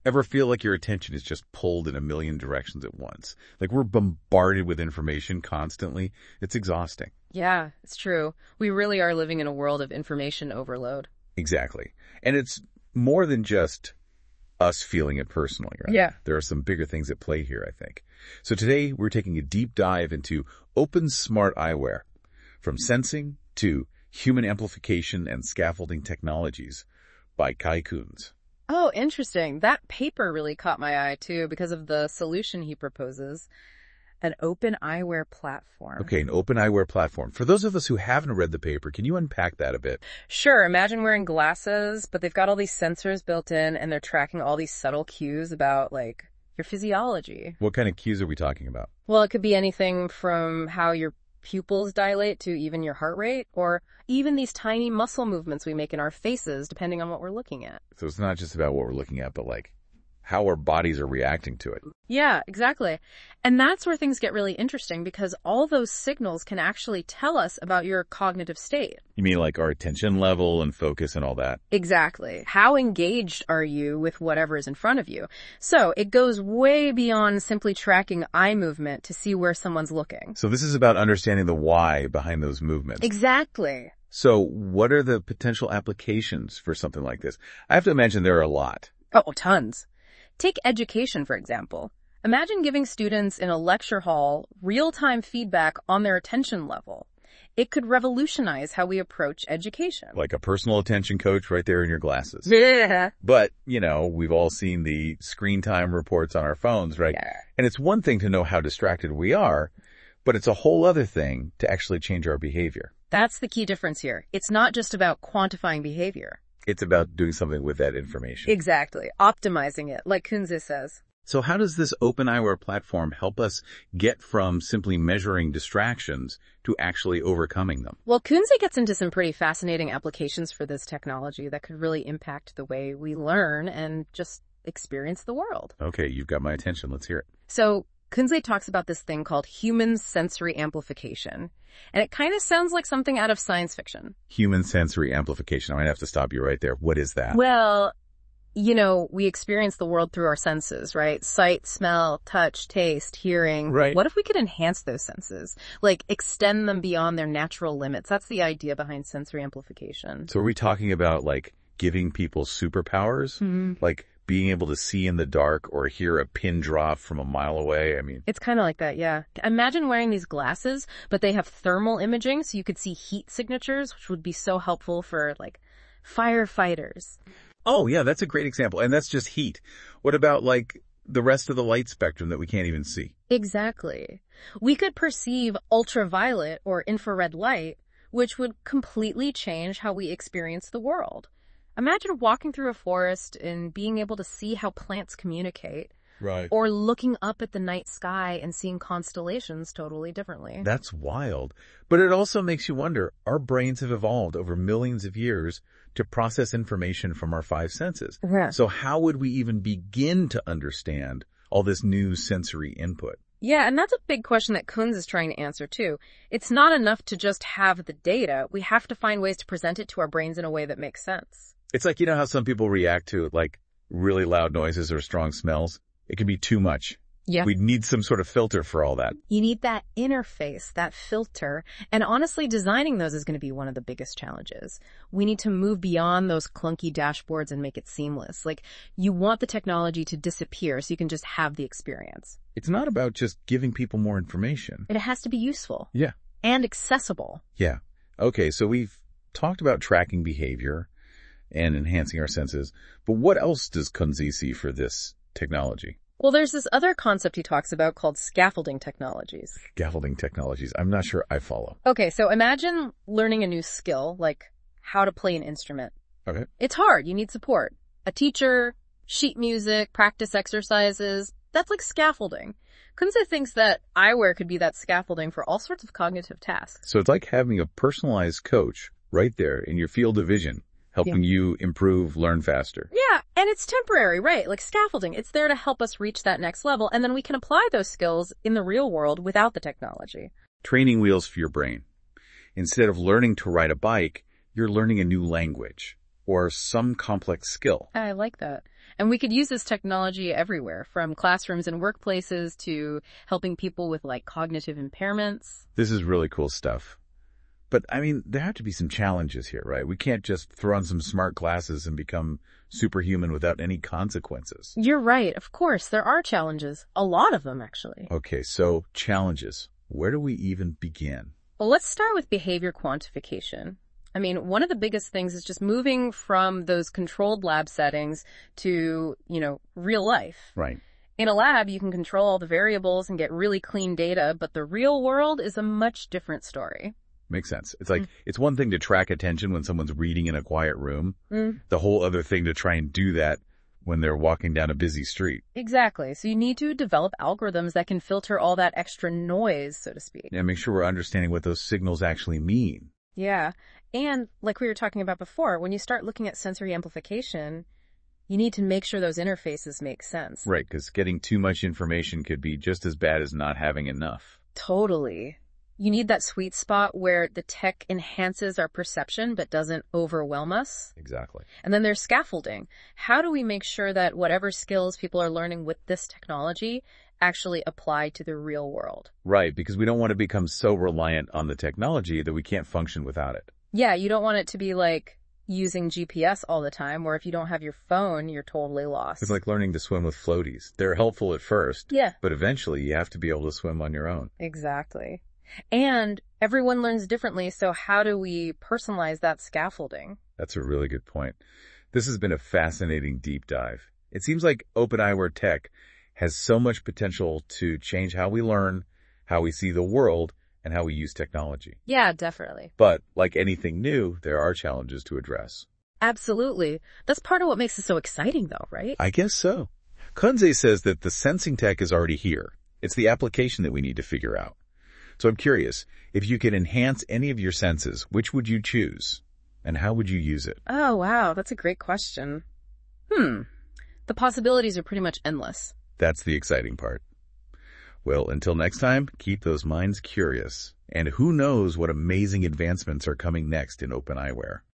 Ever feel like your attention is just pulled in a million directions at once? Like we're bombarded with information constantly. It's exhausting. Yeah, it's true. We really are living in a world of information overload. Exactly. And it's more than just us feeling it personally, right? Yeah. There are some bigger things at play here, I think. So today we're taking a deep dive into open smart eyewear, from sensing to human amplification and scaffolding technologies by Kai Kunze. Oh, interesting. That paper really caught my eye, too, because of the solution he proposes. An open eyewear platform. Okay, an open eyewear platform. For those of us who haven't read the paper, can you unpack that a bit? Sure. Imagine wearing glasses, but they've got all these sensors built in, and they're tracking all these subtle cues about, like, your physiology. What kind of cues are we talking about? Well, it could be anything from how your pupils dilate to even your heart rate, or even these tiny muscle movements we make in our faces, depending on what we're looking at. So it's not just about what we're looking at, but like how our bodies are reacting to it. Yeah, exactly. And that's where things get really interesting, because all those signals can actually tell us about your cognitive state. You mean like our attention level and focus and all that? Exactly. How engaged are you with whatever is in front of you? So it goes way beyond simply tracking eye movement to see where someone's looking. So this is about understanding the why behind those movements. Exactly. So what are the potential applications for something like this? I have to imagine there are a lot. Oh, tons. Take education, for example. Imagine giving students in a lecture hall real-time feedback on their attention level. It could revolutionize how we approach education. Like a personal attention coach right there in your glasses. Yeah. But, we've all seen the screen time reports on our phones, right? Yeah. And it's one thing to know how distracted we are, but it's a whole other thing to actually change our behavior. That's the key difference here. It's not just about quantifying behavior. It's about doing something with that information. Exactly. Optimizing it, like Kunze says. So how does this open eyewear platform help us get from simply measuring distractions to actually overcoming them? Well, Kunze gets into some pretty fascinating applications for this technology that could really impact the way we learn and just experience the world. Okay, you've got my attention. Let's hear it. So Kunze talks about this thing called human sensory amplification, and it kind of sounds like something out of science fiction. Human sensory amplification. I might have to stop you right there. What is that? Well, we experience the world through our senses, right? Sight, smell, touch, taste, hearing. Right. What if we could enhance those senses? Like extend them beyond their natural limits? That's the idea behind sensory amplification. So are we talking about like giving people superpowers? Mm-hmm. Like being able to see in the dark or hear a pin drop from a mile away? I mean, it's kind of like that, yeah. Imagine wearing these glasses, but they have thermal imaging, so you could see heat signatures, which would be so helpful for, like, firefighters. oh yeah, that's a great example. And that's just heat. What about like the rest of the light spectrum that we can't even see? Exactly. We could perceive ultraviolet or infrared light, which would completely change how we experience the world. Imagine walking through a forest and being able to see how plants communicate. Right. Or looking up at the night sky and seeing constellations totally differently. That's wild. But it also makes you wonder, our brains have evolved over millions of years to process information from our five senses. Yeah. So how would we even begin to understand all this new sensory input? Yeah, and that's a big question that Kunze is trying to answer too. It's not enough to just have the data. We have to find ways to present it to our brains in a way that makes sense. It's like, how some people react to like really loud noises or strong smells? It can be too much. Yeah. We'd need some sort of filter for all that. You need that interface, that filter. And honestly, designing those is going to be one of the biggest challenges. We need to move beyond those clunky dashboards and make it seamless. Like, you want the technology to disappear so you can just have the experience. It's not about just giving people more information. It has to be useful. Yeah. And accessible. Yeah. Okay, so we've talked about tracking behavior and enhancing our senses, but what else does Kunze see for this technology? Well, there's this other concept he talks about called scaffolding technologies. Scaffolding technologies. I'm not sure I follow. Okay, so imagine learning a new skill, like how to play an instrument. Okay. It's hard. You need support. A teacher, sheet music, practice exercises. That's like scaffolding. Kunze thinks that eyewear could be that scaffolding for all sorts of cognitive tasks. So it's like having a personalized coach right there in your field of vision, helping you improve, learn faster. Yeah, and it's temporary, right? Like scaffolding. It's there to help us reach that next level, and then we can apply those skills in the real world without the technology. Training wheels for your brain. Instead of learning to ride a bike, you're learning a new language or some complex skill. I like that. And we could use this technology everywhere, from classrooms and workplaces to helping people with like cognitive impairments. This is really cool stuff. But, I mean, there have to be some challenges here, right? We can't just throw on some smart glasses and become superhuman without any consequences. You're right. Of course, there are challenges. A lot of them, actually. Okay, so challenges. Where do we even begin? Well, let's start with behavior quantification. I mean, one of the biggest things is just moving from those controlled lab settings to, real life. Right. In a lab, you can control all the variables and get really clean data, but the real world is a much different story. Makes sense. It's like, it's one thing to track attention when someone's reading in a quiet room. The whole other thing to try and do that when they're walking down a busy street. Exactly. So you need to develop algorithms that can filter all that extra noise, so to speak. And make sure we're understanding what those signals actually mean. Yeah. And like we were talking about before, when you start looking at sensory amplification, you need to make sure those interfaces make sense. Right, because getting too much information could be just as bad as not having enough. Totally. You need that sweet spot where the tech enhances our perception but doesn't overwhelm us. Exactly. And then there's scaffolding. How do we make sure that whatever skills people are learning with this technology actually apply to the real world? Right, because we don't want to become so reliant on the technology that we can't function without it. Yeah, you don't want it to be like using GPS all the time, where if you don't have your phone, you're totally lost. It's like learning to swim with floaties. They're helpful at first. Yeah. But eventually you have to be able to swim on your own. Exactly. And everyone learns differently, so how do we personalize that scaffolding? That's a really good point. This has been a fascinating deep dive. It seems like open eyewear tech has so much potential to change how we learn, how we see the world, and how we use technology. Yeah, definitely. But like anything new, there are challenges to address. Absolutely. That's part of what makes it so exciting, though, right? I guess so. Kunze says that the sensing tech is already here. It's the application that we need to figure out. So I'm curious, if you could enhance any of your senses, which would you choose? And how would you use it? Oh, wow. That's a great question. The possibilities are pretty much endless. That's the exciting part. Well, until next time, keep those minds curious. And who knows what amazing advancements are coming next in open eyewear.